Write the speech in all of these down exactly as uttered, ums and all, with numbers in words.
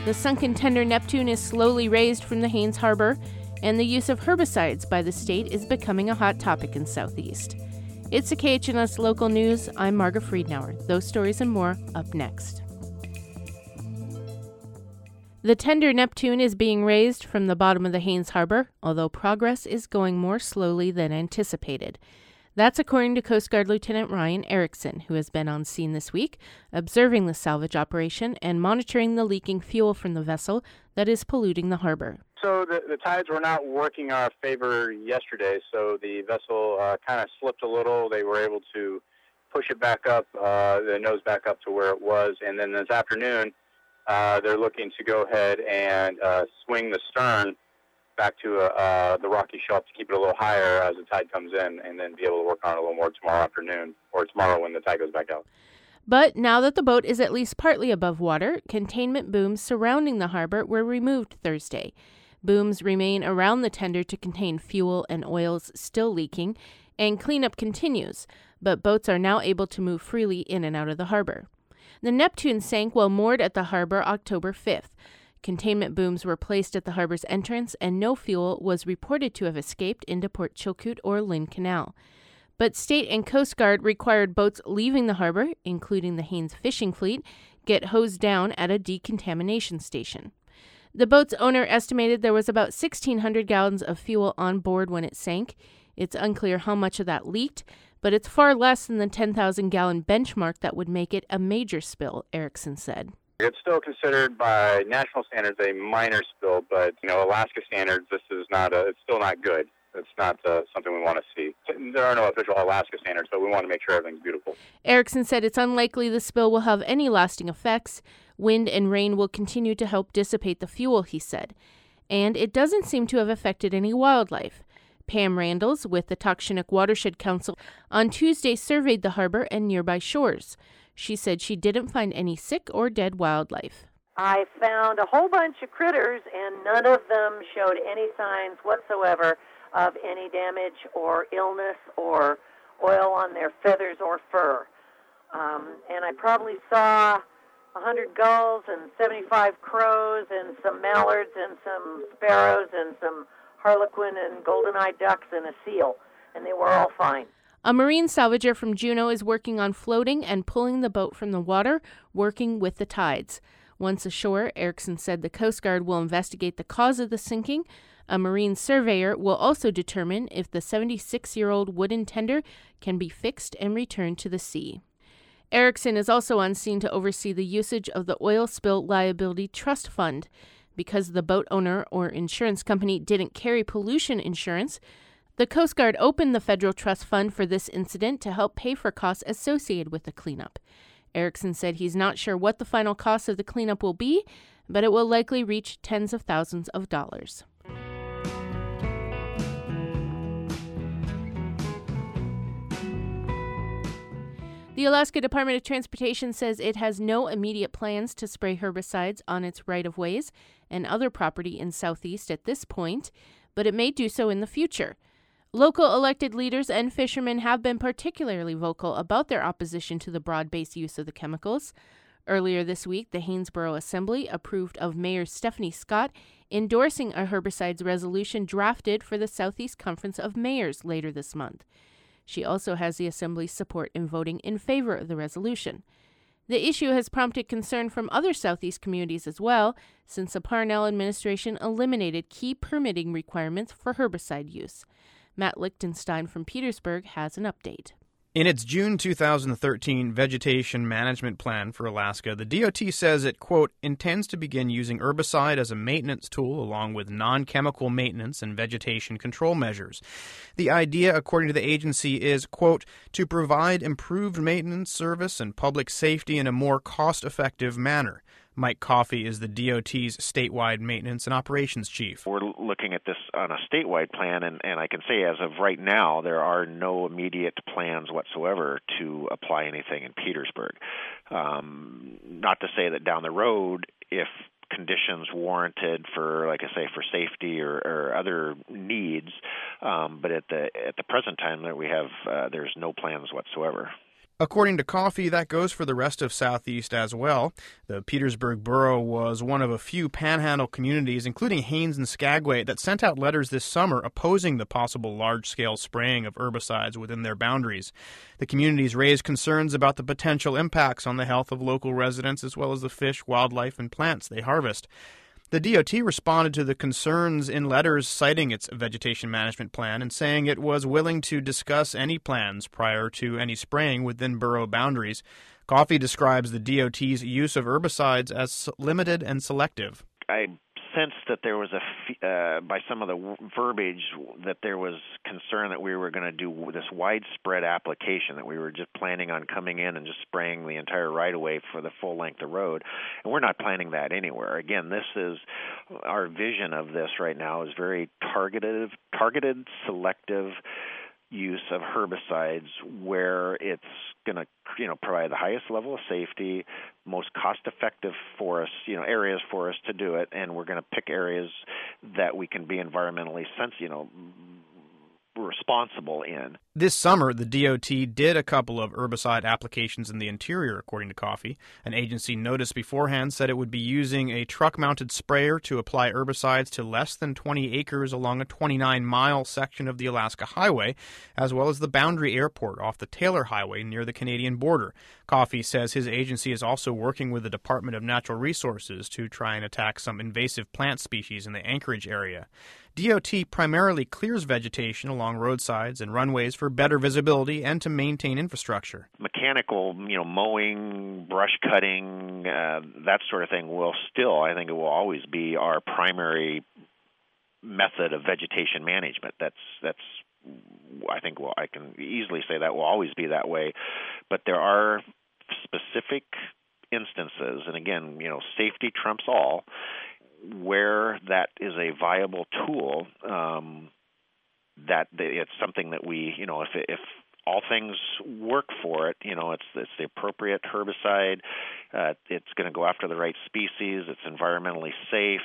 The sunken tender Neptune is slowly raised from the Haines Harbor, and the use of herbicides by the state is becoming a hot topic in Southeast. It's the K H N S Local News. I'm Marga Friedenauer. Those stories and more up next. The tender Neptune is being raised from the bottom of the Haines Harbor, although progress is going more slowly than anticipated. That's according to Coast Guard Lieutenant Ryan Erickson, who has been on scene this week, observing the salvage operation and monitoring the leaking fuel from the vessel that is polluting the harbor. So the, the tides were not working in our favor yesterday, so the vessel uh, kind of slipped a little. They were able to push it back up, uh, the nose back up to where it was, and then this afternoon uh, they're looking to go ahead and uh, swing the stern back to uh, uh, the rocky shelf to keep it a little higher as the tide comes in, and then be able to work on it a little more tomorrow afternoon or tomorrow when the tide goes back out. But now that the boat is at least partly above water, containment booms surrounding the harbor were removed Thursday. Booms remain around the tender to contain fuel and oils still leaking, and cleanup continues, but boats are now able to move freely in and out of the harbor. The Neptune sank while moored at the harbor October fifth. Containment booms were placed at the harbor's entrance, and no fuel was reported to have escaped into Port Chilkoot or Lynn Canal. But State and Coast Guard required boats leaving the harbor, including the Haines fishing fleet, get hosed down at a decontamination station. The boat's owner estimated there was about sixteen hundred gallons of fuel on board when it sank. It's unclear how much of that leaked, but it's far less than the ten thousand gallon benchmark that would make it a major spill, Erickson said. It's still considered by national standards a minor spill, but, you know, Alaska standards, this is not a, it's still not good. It's not uh, something we want to see. There are no official Alaska standards, but we want to make sure everything's beautiful. Erickson said it's unlikely the spill will have any lasting effects. Wind and rain will continue to help dissipate the fuel, he said. And it doesn't seem to have affected any wildlife. Pam Randalls with the Takshinik Watershed Council on Tuesday surveyed the harbor and nearby shores. She said she didn't find any sick or dead wildlife. I found a whole bunch of critters, and none of them showed any signs whatsoever of any damage or illness or oil on their feathers or fur. Um, and I probably saw one hundred gulls and seventy-five crows and some mallards and some sparrows and some harlequin and golden-eyed ducks and a seal, and they were all fine. A marine salvager from Juneau is working on floating and pulling the boat from the water, working with the tides. Once ashore, Erickson said the Coast Guard will investigate the cause of the sinking. A marine surveyor will also determine if the seventy-six-year-old wooden tender can be fixed and returned to the sea. Erickson is also on scene to oversee the usage of the Oil Spill Liability Trust Fund. Because the boat owner or insurance company didn't carry pollution insurance, the Coast Guard opened the federal trust fund for this incident to help pay for costs associated with the cleanup. Erickson said he's not sure what the final cost of the cleanup will be, but it will likely reach tens of thousands of dollars. The Alaska Department of Transportation says it has no immediate plans to spray herbicides on its right-of-ways and other property in Southeast at this point, but it may do so in the future. Local elected leaders and fishermen have been particularly vocal about their opposition to the broad-based use of the chemicals. Earlier this week, the Hanesboro Assembly approved of Mayor Stephanie Scott endorsing a herbicides resolution drafted for the Southeast Conference of Mayors later this month. She also has the Assembly's support in voting in favor of the resolution. The issue has prompted concern from other Southeast communities as well, since the Parnell administration eliminated key permitting requirements for herbicide use. Matt Lichtenstein from Petersburg has an update. In its June two thousand thirteen Vegetation Management Plan for Alaska, the D O T says it, quote, intends to begin using herbicide as a maintenance tool along with non-chemical maintenance and vegetation control measures. The idea, according to the agency, is, quote, to provide improved maintenance service and public safety in a more cost-effective manner. Mike Coffey is the D O T's statewide maintenance and operations chief. We're looking at this on a statewide plan, and, and I can say as of right now, there are no immediate plans whatsoever to apply anything in Petersburg. Um, not to say that down the road, if conditions warranted for, like I say, for safety or, or other needs, um, but at the at the present time that we have, uh, there's no plans whatsoever. According to Coffey, that goes for the rest of Southeast as well. The Petersburg Borough was one of a few panhandle communities, including Haines and Skagway, that sent out letters this summer opposing the possible large-scale spraying of herbicides within their boundaries. The communities raised concerns about the potential impacts on the health of local residents as well as the fish, wildlife, and plants they harvest. The D O T responded to the concerns in letters citing its vegetation management plan and saying it was willing to discuss any plans prior to any spraying within borough boundaries. Coffey describes the D O T's use of herbicides as limited and selective. I sensed that there was a, uh, by some of the verbiage, that there was concern that we were going to do this widespread application, that we were just planning on coming in and just spraying the entire right-of-way for the full length of road. And we're not planning that anywhere. Again, this is, our vision of this right now is very targeted, targeted, selective use of herbicides where it's going to, you know, provide the highest level of safety, most cost-effective for us, you know, areas for us to do it, and we're going to pick areas that we can be environmentally sensitive, you know, responsible in. This summer, the D O T did a couple of herbicide applications in the interior, according to Coffey. An agency notice beforehand said it would be using a truck-mounted sprayer to apply herbicides to less than twenty acres along a twenty-nine mile section of the Alaska Highway, as well as the Boundary Airport off the Taylor Highway near the Canadian border. Coffey says his agency is also working with the Department of Natural Resources to try and attack some invasive plant species in the Anchorage area. D O T primarily clears vegetation along roadsides and runways for better visibility and to maintain infrastructure. Mechanical, you know, mowing, brush cutting, uh, that sort of thing will still, I think it will always be our primary method of vegetation management. That's, that's, I think, well, I can easily say that will always be that way. But there are specific instances, and again, you know, safety trumps all, where that is a viable tool, um, that it's something that we, you know, if if all things work for it, you know, it's it's the appropriate herbicide, uh, it's going to go after the right species, it's environmentally safe,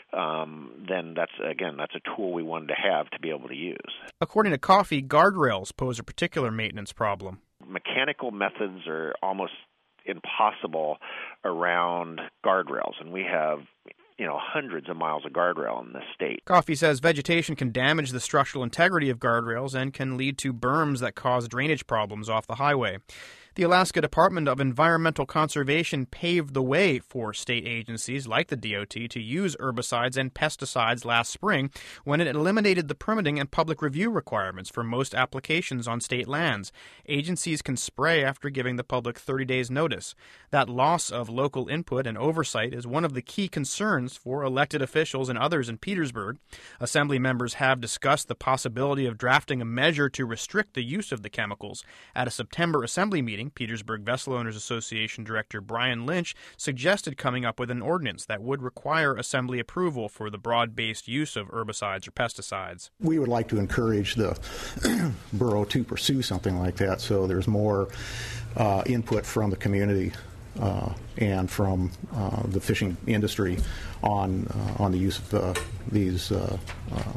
um, then that's, again, that's a tool we wanted to have to be able to use. According to Coffey, guardrails pose a particular maintenance problem. Mechanical methods are almost impossible around guardrails, and we have, you know, hundreds of miles of guardrail in this state. Coffey says vegetation can damage the structural integrity of guardrails and can lead to berms that cause drainage problems off the highway. The Alaska Department of Environmental Conservation paved the way for state agencies like the D O T to use herbicides and pesticides last spring when it eliminated the permitting and public review requirements for most applications on state lands. Agencies can spray after giving the public thirty days notice. That loss of local input and oversight is one of the key concerns for elected officials and others in Petersburg. Assembly members have discussed the possibility of drafting a measure to restrict the use of the chemicals. At a September Assembly meeting, Petersburg Vessel Owners Association Director Brian Lynch suggested coming up with an ordinance that would require Assembly approval for the broad-based use of herbicides or pesticides. We would like to encourage the borough to pursue something like that so there's more uh, input from the community uh, and from uh, the fishing industry on, uh, on the use of uh, these uh, um,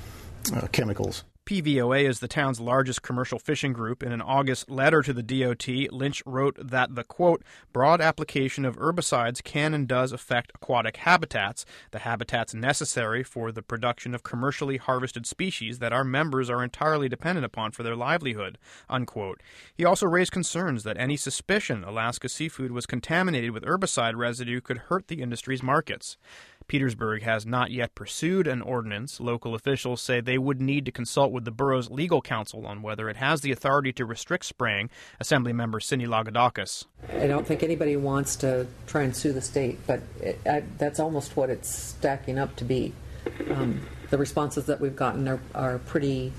uh, chemicals. P V O A is the town's largest commercial fishing group. In an August letter to the D O T, Lynch wrote that the, quote, broad application of herbicides can and does affect aquatic habitats, the habitats necessary for the production of commercially harvested species that our members are entirely dependent upon for their livelihood, unquote. He also raised concerns that any suspicion Alaska seafood was contaminated with herbicide residue could hurt the industry's markets. Petersburg has not yet pursued an ordinance. Local officials say they would need to consult with the borough's legal counsel on whether it has the authority to restrict spraying. Assemblymember Cindy Lagodakis. I don't think anybody wants to try and sue the state, but it, I, that's almost what it's stacking up to be. Um, the responses that we've gotten are, are pretty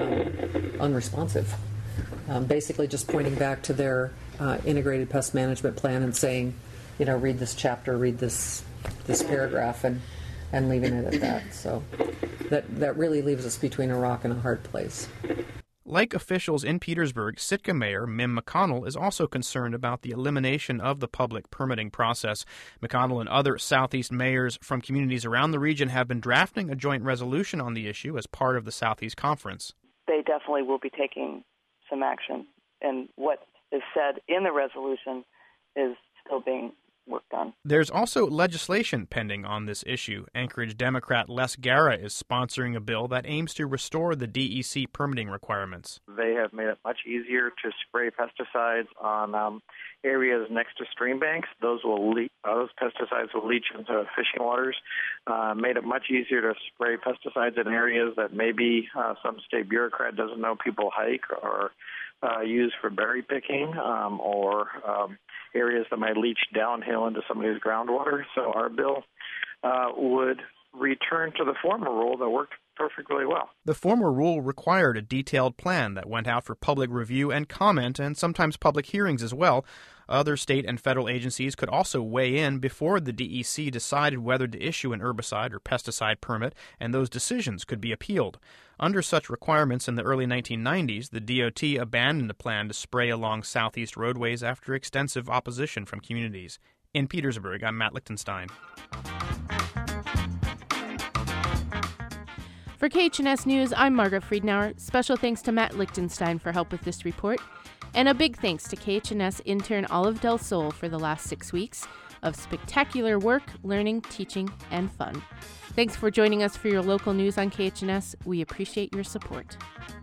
um, unresponsive. Um, basically just pointing back to their uh, integrated pest management plan and saying, you know, read this chapter, read this this paragraph, and, and leaving it at that. So that that really leaves us between a rock and a hard place. Like officials in Petersburg, Sitka Mayor Mim McConnell is also concerned about the elimination of the public permitting process. McConnell and other Southeast mayors from communities around the region have been drafting a joint resolution on the issue as part of the Southeast Conference. They definitely will be taking some action. And what is said in the resolution is still being worked on. There's also legislation pending on this issue. Anchorage Democrat Les Gara is sponsoring a bill that aims to restore the D E C permitting requirements. They have made it much easier to spray pesticides on um, areas next to stream banks. Those will le- uh, those pesticides will leach into fishing waters. Uh, made it much easier to spray pesticides in areas that maybe uh, some state bureaucrat doesn't know people hike or uh, use for berry picking, um, or um, areas that might leach downhill into somebody's groundwater. So our bill uh, would return to the former rule that worked perfectly well. The former rule required a detailed plan that went out for public review and comment, and sometimes public hearings as well. Other state and federal agencies could also weigh in before the D E C decided whether to issue an herbicide or pesticide permit, and those decisions could be appealed. Under such requirements in the early nineteen nineties, the D O T abandoned the plan to spray along southeast roadways after extensive opposition from communities. In Petersburg, I'm Matt Lichtenstein. For K H N S News, I'm Margaret Friedenauer. Special thanks to Matt Lichtenstein for help with this report. And a big thanks to K H N S intern Olive Del Sol for the last six weeks of spectacular work, learning, teaching, and fun. Thanks for joining us for your local news on K H N S. We appreciate your support.